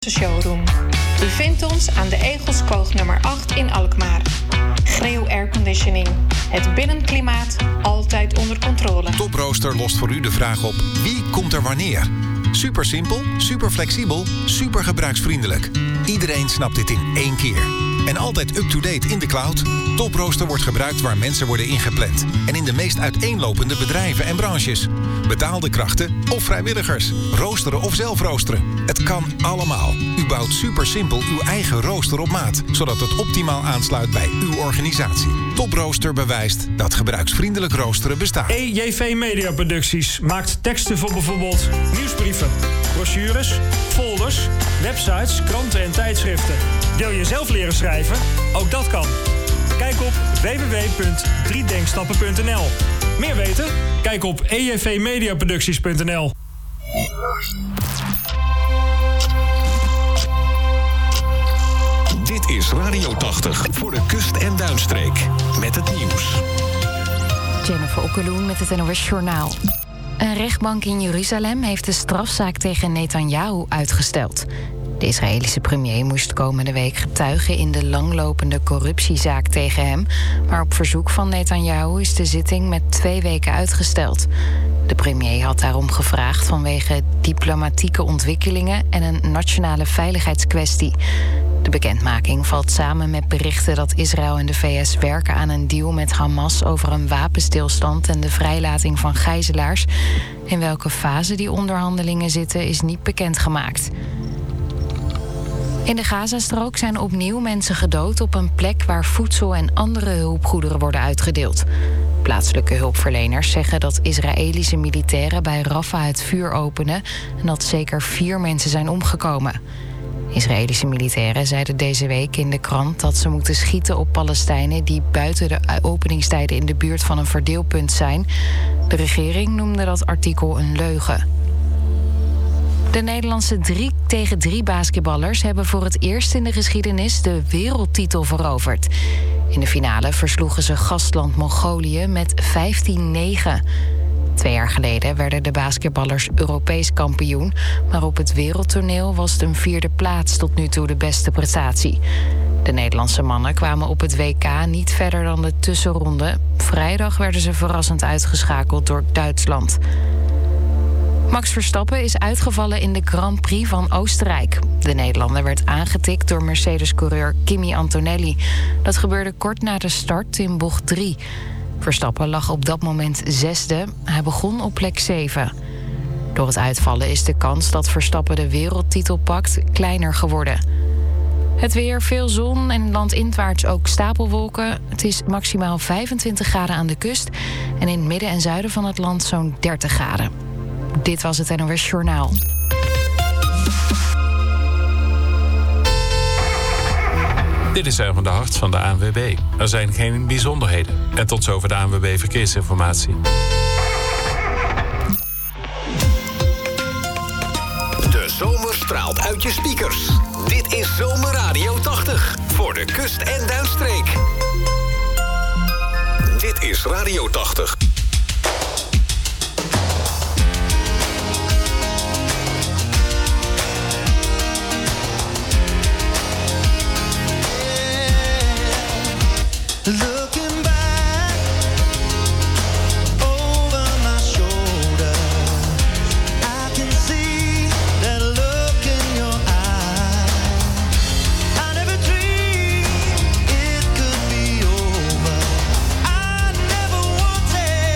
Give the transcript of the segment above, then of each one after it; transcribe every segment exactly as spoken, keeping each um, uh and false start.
showroom. U vindt ons aan de Egelskoog nummer acht in Alkmaar. Greo Airconditioning. Het binnenklimaat altijd onder controle. Toprooster lost voor u de vraag op: wie komt er wanneer? Super simpel, super flexibel, super gebruiksvriendelijk. Iedereen snapt dit in één keer. En altijd up-to-date in de cloud. Toprooster wordt gebruikt waar mensen worden ingepland. En in de meest uiteenlopende bedrijven en branches. Betaalde krachten of vrijwilligers. Roosteren of zelf roosteren. Het kan allemaal. U bouwt super simpel uw eigen rooster op maat. Zodat het optimaal aansluit bij uw organisatie. Toprooster bewijst dat gebruiksvriendelijk roosteren bestaat. E J V Media Producties maakt teksten voor bijvoorbeeld nieuwsbrieven, brochures, folders, websites, kranten en tijdschriften. Wil je zelf leren schrijven? Ook dat kan. Kijk op w w w punt drie denkstappen punt n l. Meer weten? Kijk op e j v media producties punt n l. Dit is Radio tachtig voor de kust- en duinstreek. Met het nieuws. Jennifer Okkeloen met het N O S Journaal. Een rechtbank in Jeruzalem heeft de strafzaak tegen Netanyahu uitgesteld. De Israëlische premier moest komende week getuigen in de langlopende corruptiezaak tegen hem. Maar op verzoek van Netanyahu is de zitting met twee weken uitgesteld. De premier had daarom gevraagd vanwege diplomatieke ontwikkelingen en een nationale veiligheidskwestie. De bekendmaking valt samen met berichten dat Israël en de V S werken aan een deal met Hamas over een wapenstilstand en de vrijlating van gijzelaars. In welke fase die onderhandelingen zitten is niet bekendgemaakt. In de Gazastrook zijn opnieuw mensen gedood op een plek waar voedsel en andere hulpgoederen worden uitgedeeld. Plaatselijke hulpverleners zeggen dat Israëlische militairen bij Rafah het vuur openen en dat zeker vier mensen zijn omgekomen. Israëlische militairen zeiden deze week in de krant dat ze moeten schieten op Palestijnen die buiten de openingstijden in de buurt van een verdeelpunt zijn. De regering noemde dat artikel een leugen. De Nederlandse drie tegen drie basketballers hebben voor het eerst in de geschiedenis de wereldtitel veroverd. In de finale versloegen ze gastland Mongolië met vijftien negen. Twee jaar geleden werden de basketballers Europees kampioen, maar op het wereldtoneel was het een vierde plaats tot nu toe de beste prestatie. De Nederlandse mannen kwamen op het W K niet verder dan de tussenronde. Vrijdag werden ze verrassend uitgeschakeld door Duitsland. Max Verstappen is uitgevallen in de Grand Prix van Oostenrijk. De Nederlander werd aangetikt door Mercedes-coureur Kimi Antonelli. Dat gebeurde kort na de start in bocht drie. Verstappen lag op dat moment zesde. Hij begon op plek zeven. Door het uitvallen is de kans dat Verstappen de wereldtitel pakt kleiner geworden. Het weer, veel zon en landinwaarts ook stapelwolken. Het is maximaal vijfentwintig graden aan de kust. En in het midden en zuiden van het land zo'n dertig graden. Dit was het N O S Journaal. Dit is Erwin de Hart van de A N W B. Er zijn geen bijzonderheden. En tot zover de A N W B Verkeersinformatie. De zomer straalt uit je speakers. Dit is Zomer Radio tachtig. Voor de kust- en duinstreek. Dit is Radio tachtig. Looking back over my shoulder, I can see that look in your eye. I never dreamed it could be over. I never wanted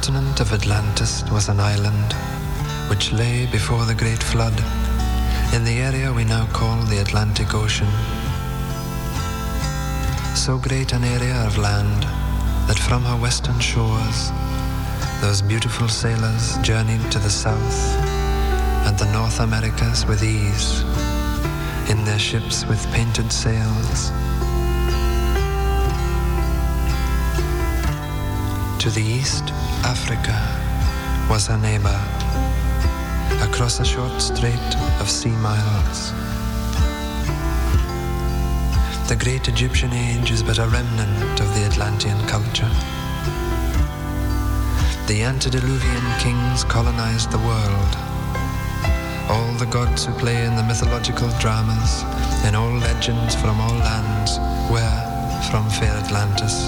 continent of Atlantis was an island which lay before the great flood in the area we now call the Atlantic Ocean. So great an area of land that from her western shores those beautiful sailors journeyed to the south and the North Americas with ease in their ships with painted sails. To the east, Africa was her neighbor, across a short strait of sea miles. The great Egyptian age is but a remnant of the Atlantean culture. The antediluvian kings colonized the world. All the gods who play in the mythological dramas, in all legends from all lands, were from fair Atlantis.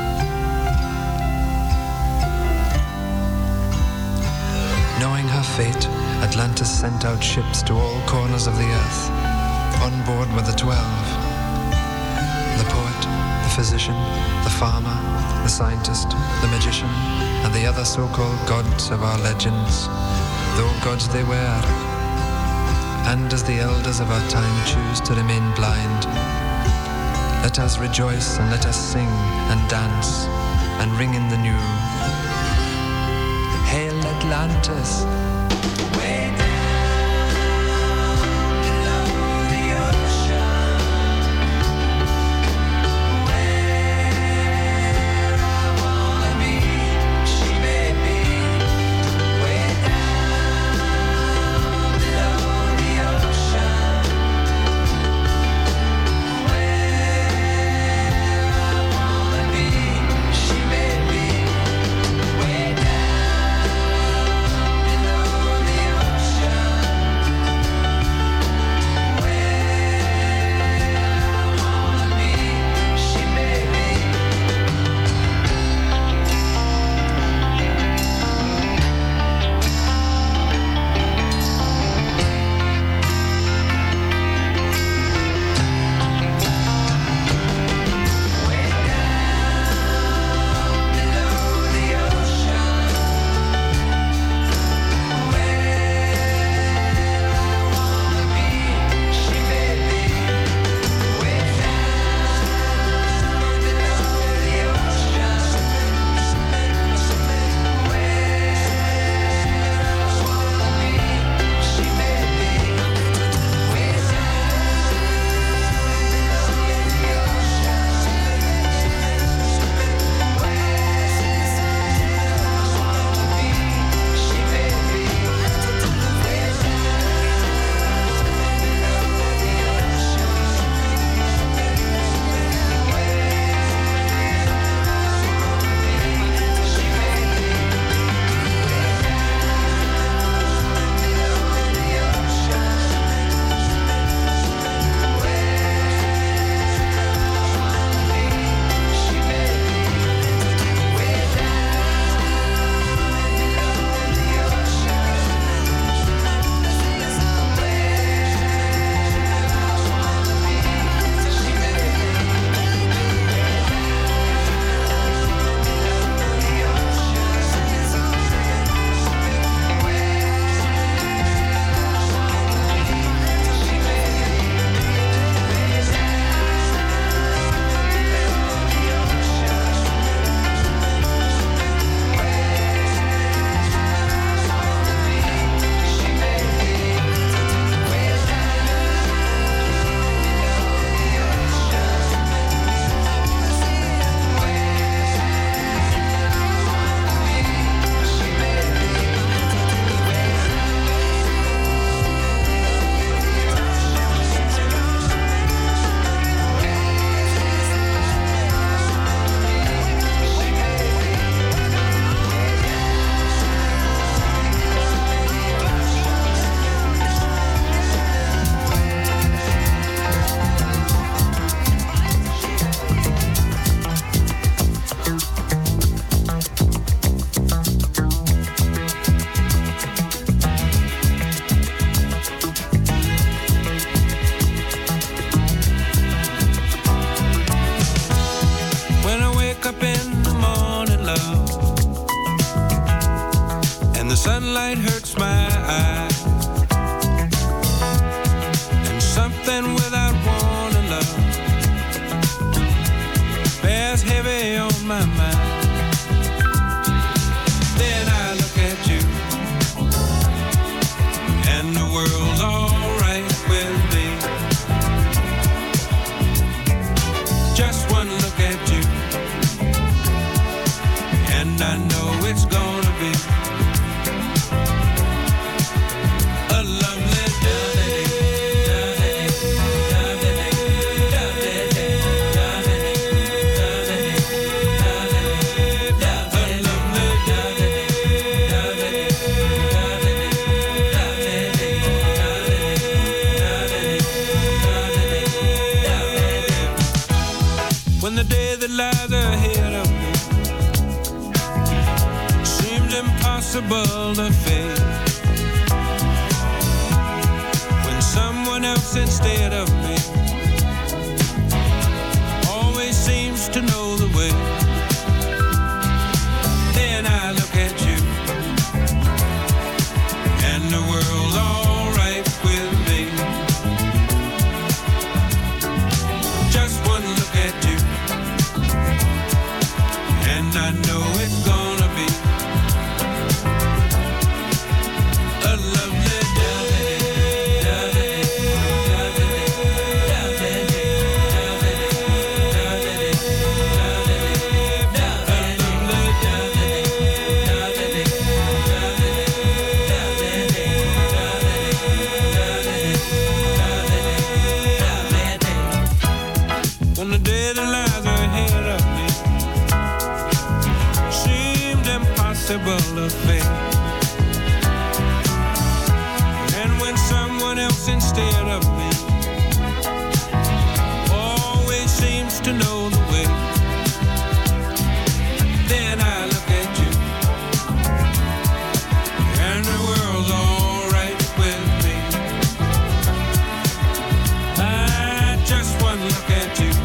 Knowing her fate, Atlantis sent out ships to all corners of the earth. On board were the twelve. The poet, the physician, the farmer, the scientist, the magician, and the other so-called gods of our legends, though gods they were. And as the elders of our time choose to remain blind, let us rejoice and let us sing and dance and ring in the new. Hail Atlantis! Way down below the ocean, where I wanna be, she may be. Way down below the ocean, where I wanna be, she may be. Way down below light hurts my eye, and something without warning, love, bears heavy on my mind. Then I look at you, and the world's alright with me. Just one look at you, and I know it's gonna be a lovely day. When the day that lies ahead of me seems impossible to face, when someone else instead of me always seems to know the way, then I look at you, and the world's alright with me. Just one look at you, and I know it's gonna be a lovely day. When the day that lies ahead of me seemed impossible to face, and when someone else instead of me always seems to know the way, then I look at you, and the world's alright with me. I just one look at you,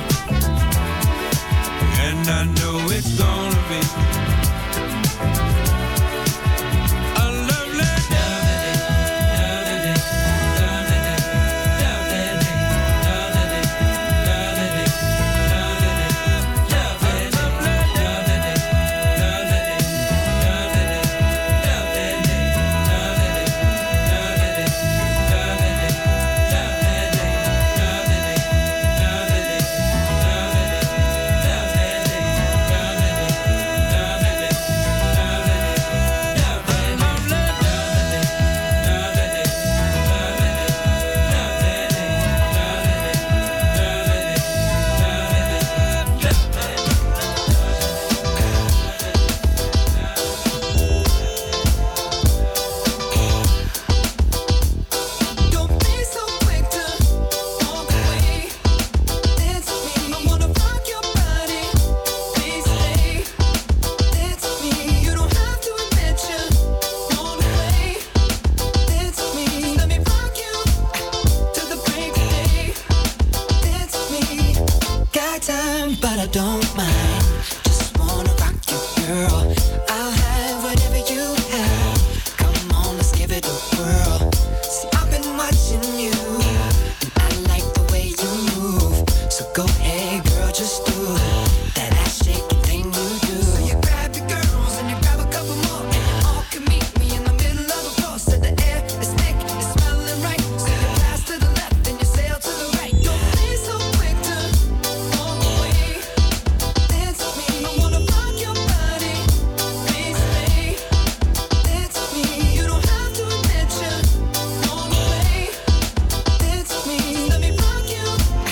and I know it's gonna be a lovely but I don't mind. Just wanna rock you, girl. I'll have whatever you have. Come on, let's give it a whirl. See, I've been watching you, and I like the way you move. So go ahead, girl, just do that ass shaking thing you do. So you grab your girls and you grab a couple more, and you all can meet me in the middle of the floor. So the air is thick, it's smelling right. So you pass to the left and you sail to the right. Don't be so quick to walk away. Dance with me, I wanna rock your body. Please stay. Dance with me, you don't have to admit you're blown away. Dance with me, let me rock you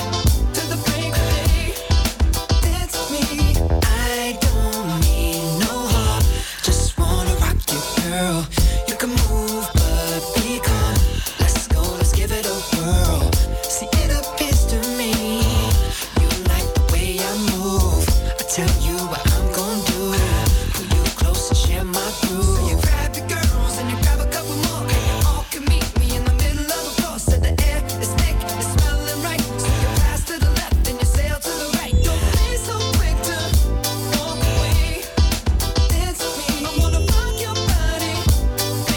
to the break of day. Dance with me, I don't need no harm. Just wanna rock you, girl. You can move, but be calm. Let's go, let's give it a whirl. See, it appears to me you like the way I move. I tell you what I'm gonna do. Pull you close and share my groove. So you grab your girls and you grab a couple more, and you all can meet me in the middle of the floor. So the air is thick, it's smelling right. So you pass to the left and you sail to the right. Don't be so quick to walk away. Dance with me, I wanna rock your body.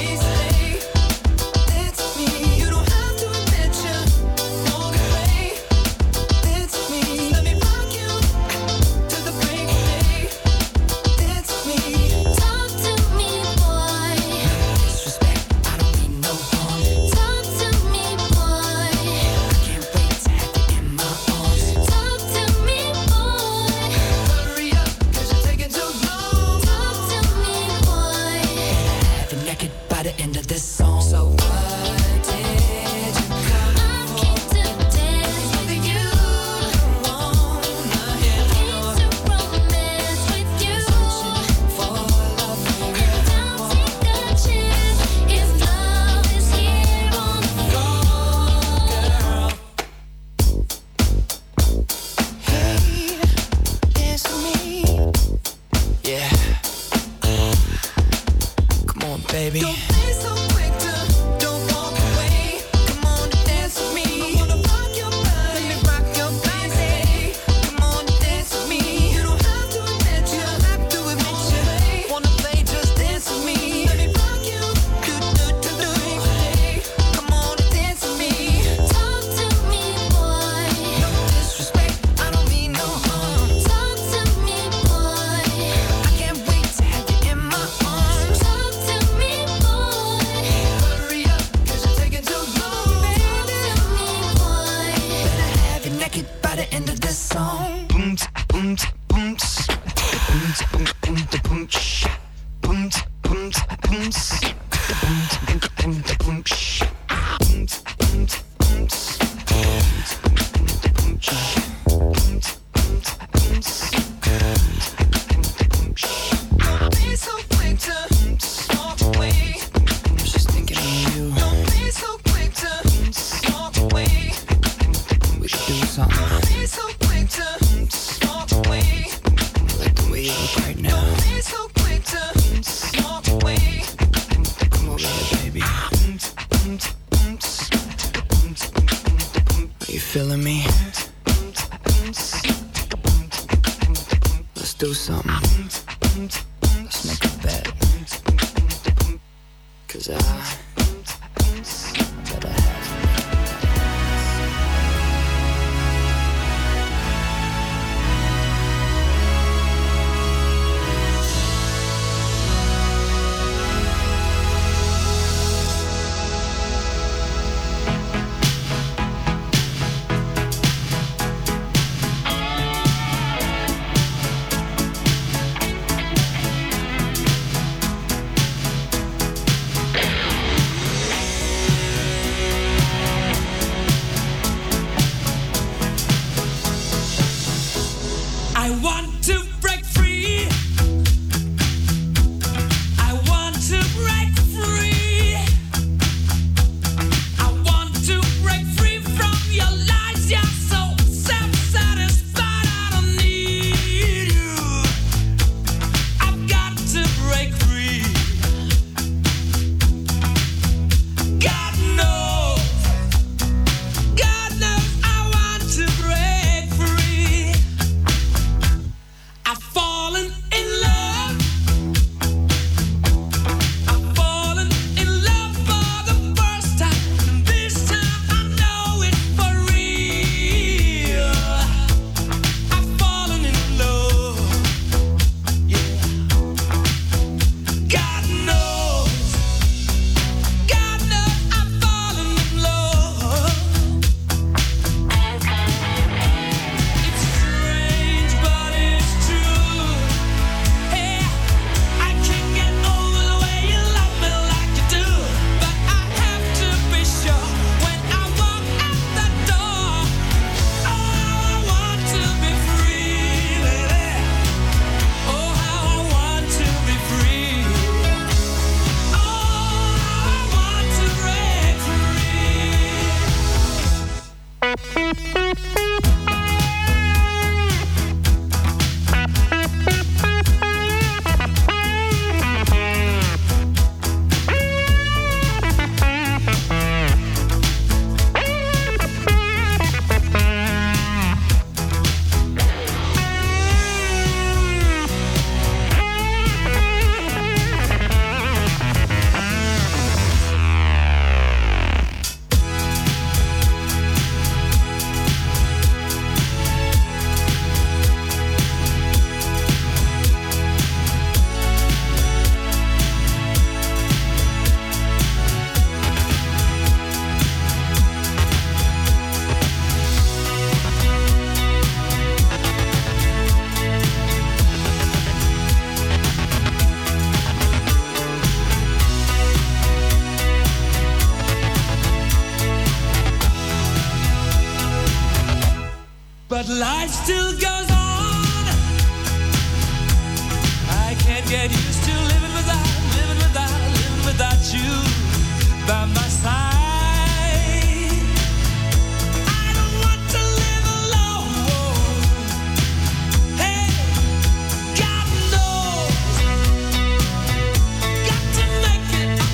baby. Don't be so quick to don't walk away. Come on and dance with me. I wanna rock your body. Let me rock your body. Come on and dance with me. You don't have to admit you don't have to admit you wanna play, just dance with me. Let me rock you. Do do do do. Come on and dance with me. Talk to me, boy. No disrespect, I don't mean no harm. Talk to me, boy. I can't wait to have you in my arms. Talk to me, boy. Hurry up, cause you're taking too long. Talk to me, boy. Better have you naked by the end of this song. Boom, boom, boom, boom, boom, boom, boom, boom, boom, boom, boom, Don't be so quick to walk away. I was just thinking of you. Don't be so quick to walk away. We should do something. Don't be so quick to walk away. I like the way you look right now. Don't be so quick to walk away. Come over here, baby. Are you feeling me? Let's do something. Let's make a bet. Cause I, I better have you. I want to break free. I want to break free. I want to break free from your lies. You're so self-satisfied. I don't need you. I've got to break free. God knows, God knows I want to break free. I've fallen in love. I've fallen in love for the first time. And this time I know it's for real. I've fallen in love. Yeah. God knows. God knows I've fallen in love. It's strange, but it's true. Hey, I can't get over the way you love me like you do. But I have to be sure when I walk out the door. Oh, I want to be free, baby. Oh, how I want to be free. Oh, I want to break But life still goes on. I can't get used to living without, living without, living without you by my side. I don't want to live alone. Hey, God knows, got to make it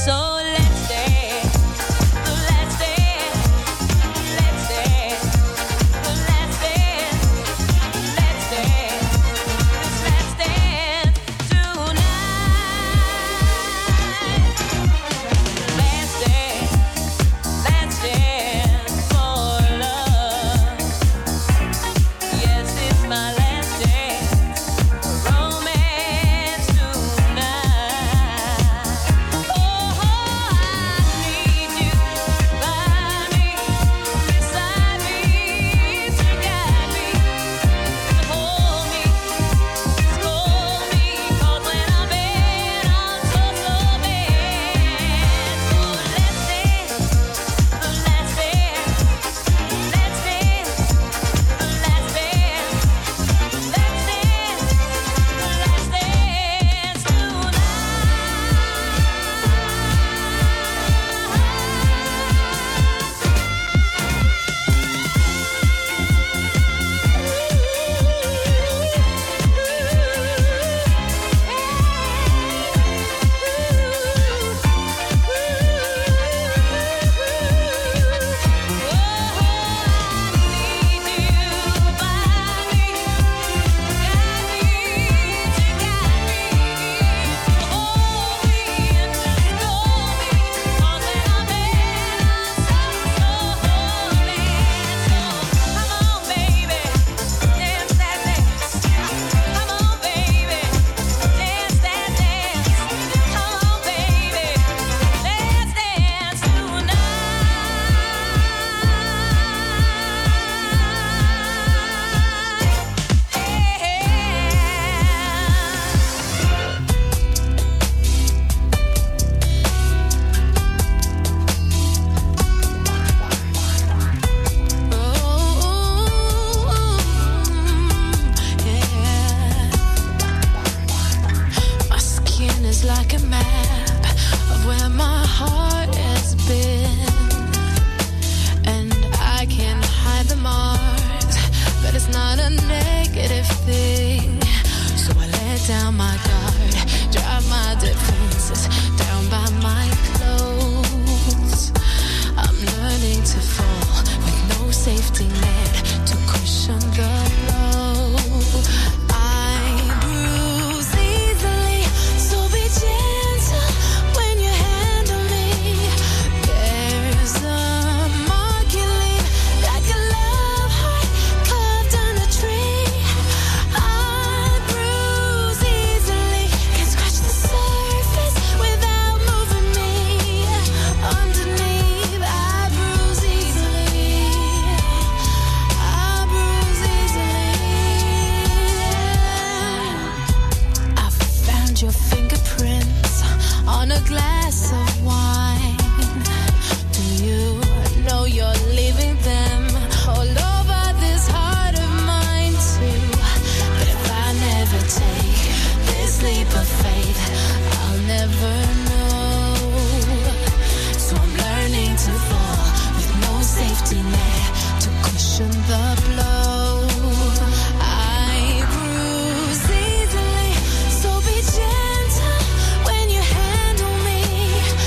When you handle me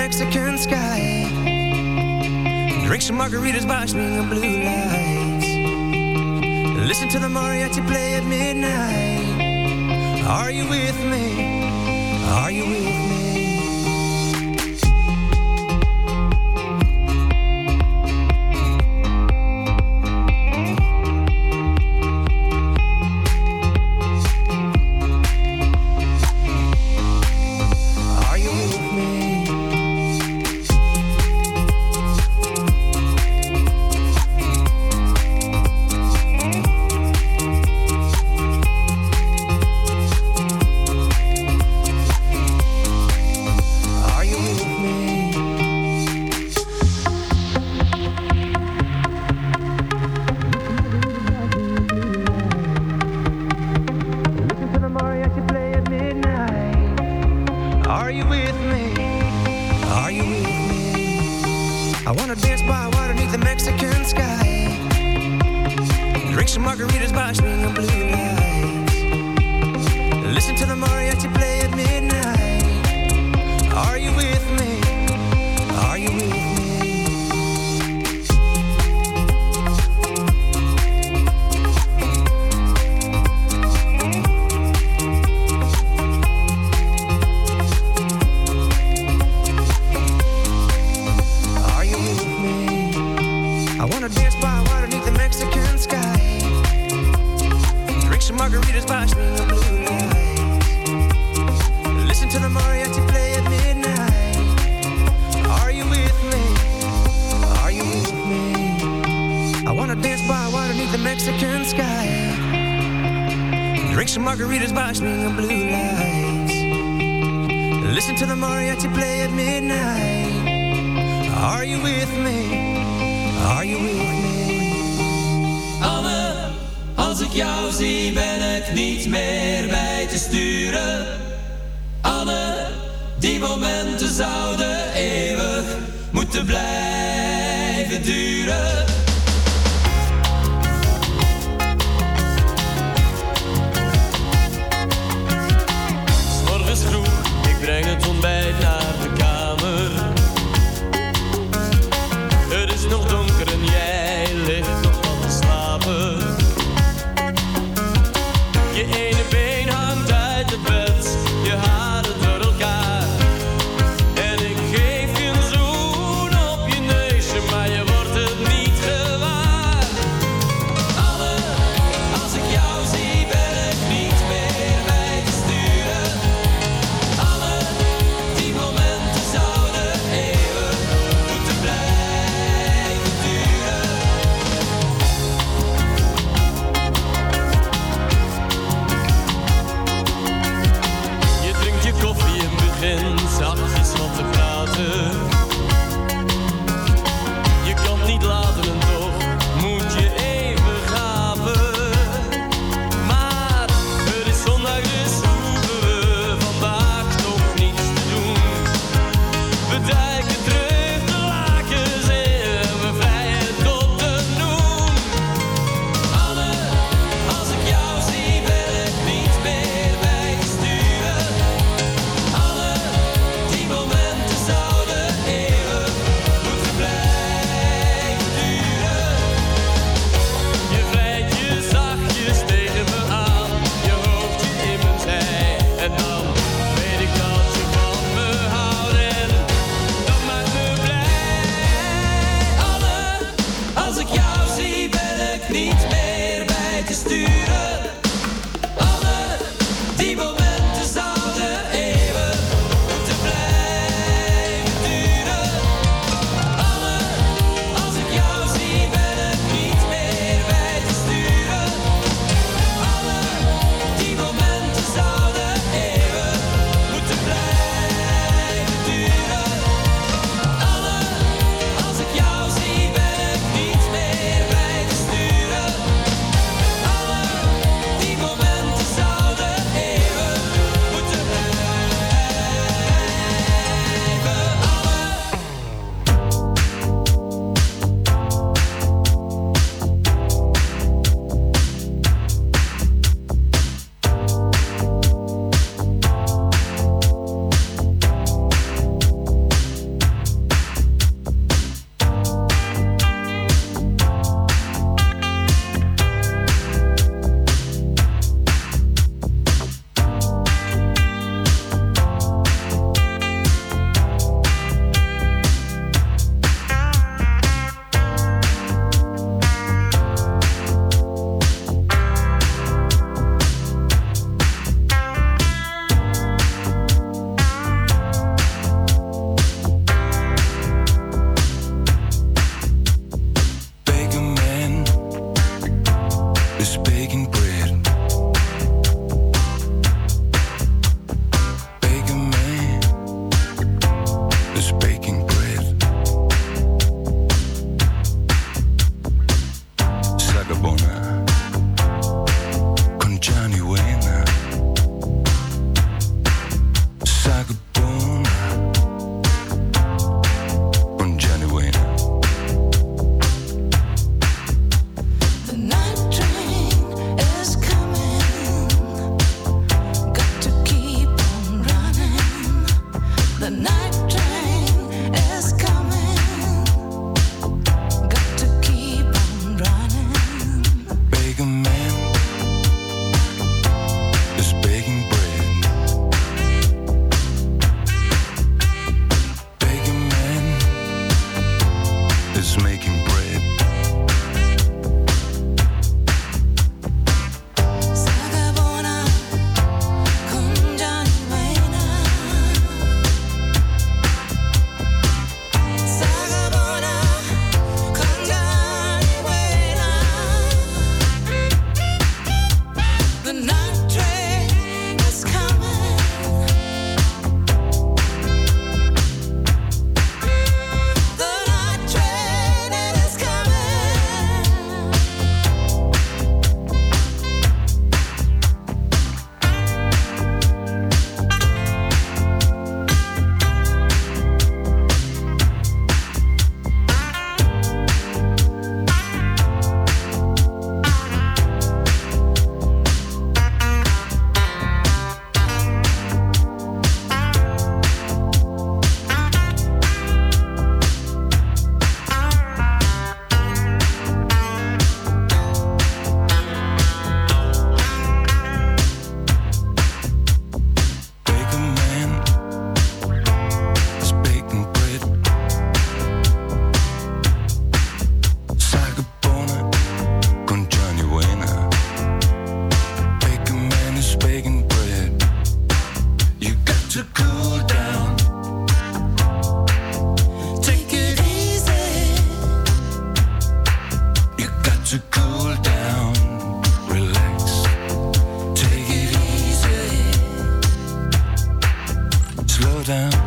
Mexican sky. Drink some margaritas by swinging blue lights. Listen to the mariachi play at midnight. Are you with me? Are you with me? is baking bread. Sagabona con Johnny Wayne. Sagabona con Johnny Wayne. The night train is coming. Got to keep on running. The night train is coming. Got to keep on running. Baker man is baking bread. Baker man is making bread. Sagabona con Johnny Wayne. Sagabona con Johnny Wayne. The night train is coming. The night train is coming. Baker man is baking bread. Sagabona con Johnny Wayne. Baker man is baking bread. You got to cool down. Take it easy. You got to cool down. Relax. Take it easy. Slow down.